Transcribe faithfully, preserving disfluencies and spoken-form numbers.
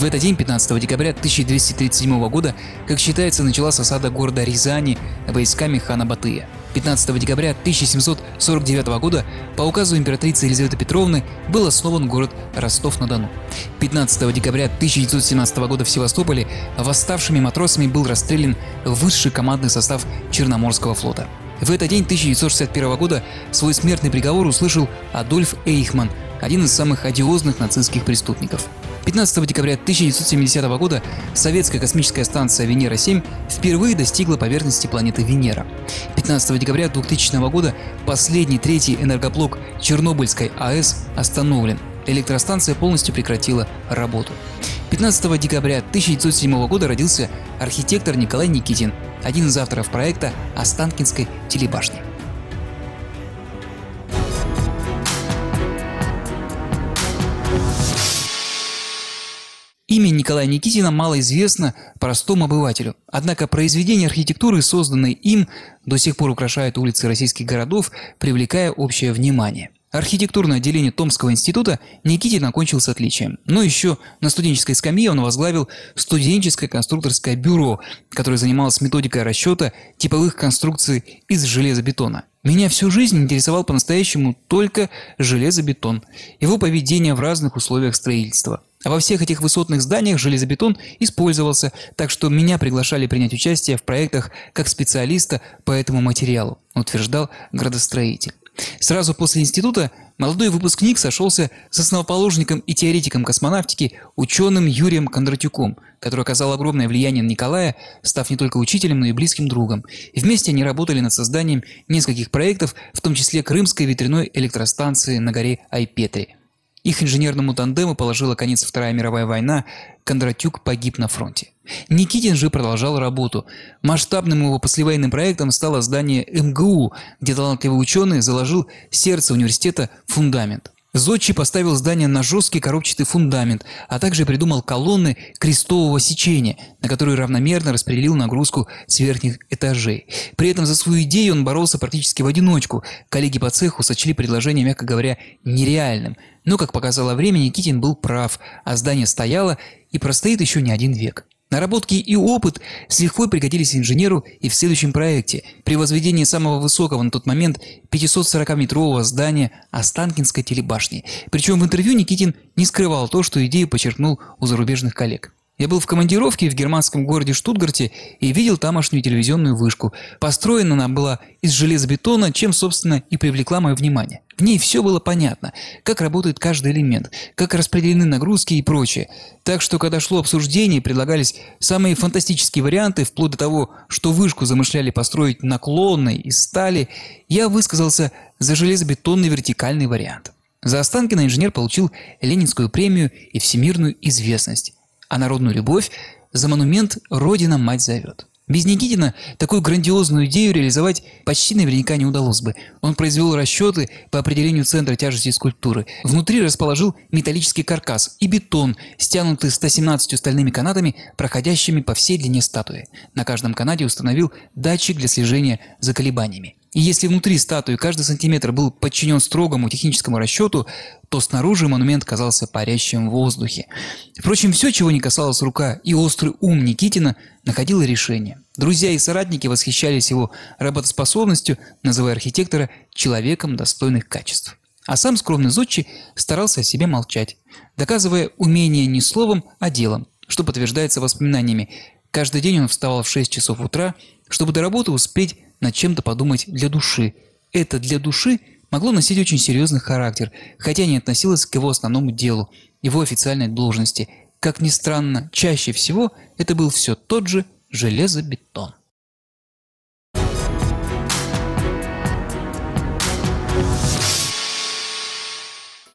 В этот день, пятнадцатого декабря тысяча двести тридцать седьмого года, как считается, началась осада города Рязани войсками хана Батыя. пятнадцатого декабря тысяча семьсот сорок девятого года по указу императрицы Елизаветы Петровны был основан город Ростов-на-Дону. пятнадцатого декабря тысяча девятьсот семнадцатого года в Севастополе восставшими матросами был расстрелян высший командный состав Черноморского флота. В этот день тысяча девятьсот шестьдесят первого года свой смертный приговор услышал Адольф Эйхман, один из самых одиозных нацистских преступников. пятнадцатого декабря тысяча девятьсот семидесятого года советская космическая станция Венера-семь впервые достигла поверхности планеты Венера. пятнадцатого декабря двухтысячного года последний третий энергоблок Чернобыльской АЭС остановлен. Электростанция полностью прекратила работу. пятнадцатого декабря тысяча девятьсот седьмого года родился архитектор Николай Никитин, один из авторов проекта Останкинской телебашни. Имя Николая Никитина мало известно простому обывателю, однако произведения архитектуры, созданные им, до сих пор украшают улицы российских городов, привлекая общее внимание. Архитектурное отделение Томского института Никитин окончил с отличием, но еще на студенческой скамье он возглавил студенческое конструкторское бюро, которое занималось методикой расчета типовых конструкций из железобетона. Меня всю жизнь интересовал по-настоящему только железобетон, его поведение в разных условиях строительства. А во всех этих высотных зданиях железобетон использовался, так что меня приглашали принять участие в проектах как специалиста по этому материалу, утверждал градостроитель. Сразу после института молодой выпускник сошелся с основоположником и теоретиком космонавтики ученым Юрием Кондратюком, который оказал огромное влияние на Николая, став не только учителем, но и близким другом. И вместе они работали над созданием нескольких проектов, в том числе Крымской ветряной электростанции на горе Айпетри. Их инженерному тандему положила конец Вторая мировая война, Кондратюк погиб на фронте. Никитин же продолжал работу. Масштабным его послевоенным проектом стало здание эм гэ у, где талантливый ученый заложил сердце университета фундамент. Зодчий поставил здание на жесткий коробчатый фундамент, а также придумал колонны крестового сечения, на которые равномерно распределил нагрузку с верхних этажей. При этом за свою идею он боролся практически в одиночку. Коллеги по цеху сочли предложение, мягко говоря, нереальным. Но, как показало время, Никитин был прав, а здание стояло и простоит еще не один век. Наработки и опыт с лихвой пригодились инженеру и в следующем проекте при возведении самого высокого на тот момент пятисотсорокаметрового здания Останкинской телебашни. Причем в интервью Никитин не скрывал то, что идею почерпнул у зарубежных коллег. Я был в командировке в германском городе Штутгарте и видел тамошнюю телевизионную вышку. Построена она была из железобетона, чем, собственно, и привлекла мое внимание. В ней все было понятно, как работает каждый элемент, как распределены нагрузки и прочее. Так что, когда шло обсуждение, предлагались самые фантастические варианты, вплоть до того, что вышку замышляли построить наклонной из стали, я высказался за железобетонный вертикальный вариант. За Останкино инженер получил Ленинскую премию и всемирную известность. А народную любовь за монумент «Родина мать зовет». Без Никитина такую грандиозную идею реализовать почти наверняка не удалось бы. Он произвел расчеты по определению центра тяжести скульптуры. Внутри расположил металлический каркас и бетон, стянутый ста семнадцатью стальными канатами, проходящими по всей длине статуи. На каждом канате установил датчик для слежения за колебаниями. И если внутри статуи каждый сантиметр был подчинен строгому техническому расчету, то снаружи монумент казался парящим в воздухе. Впрочем, все, чего не касалась рука и острый ум Никитина, находило решение. Друзья и соратники восхищались его работоспособностью, называя архитектора человеком достойных качеств. А сам скромный зодчий старался о себе молчать, доказывая умение не словом, а делом, что подтверждается воспоминаниями. Каждый день он вставал в шесть часов утра, чтобы до работы успеть над чем-то подумать для души. Это «для души» могло носить очень серьезный характер, хотя не относилось к его основному делу, его официальной должности. Как ни странно, чаще всего это был все тот же железобетон.